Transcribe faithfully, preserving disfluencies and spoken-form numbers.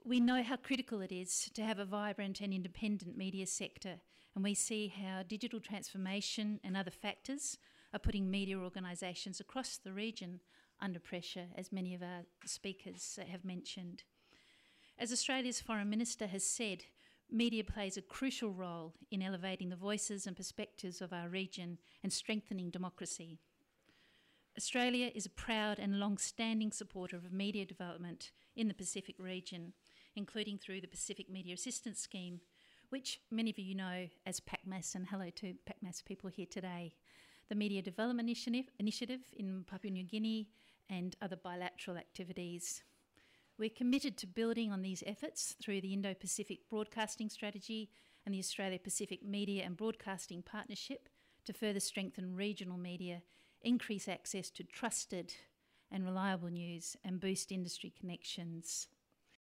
We know how critical it is to have a vibrant and independent media sector, and we see how digital transformation and other factors are putting media organisations across the region under pressure, as many of our speakers have mentioned. As Australia's Foreign Minister has said, media plays a crucial role in elevating the voices and perspectives of our region and strengthening democracy. Australia is a proud and long-standing supporter of media development in the Pacific region, including through the Pacific Media Assistance Scheme, which many of you know as PACMAS, and hello to PACMAS people here today, the Media Development Initiative, initiative in Papua New Guinea, and other bilateral activities. We're committed to building on these efforts through the Indo-Pacific Broadcasting Strategy and the Australia-Pacific Media and Broadcasting Partnership to further strengthen regional media, increase access to trusted and reliable news, and boost industry connections.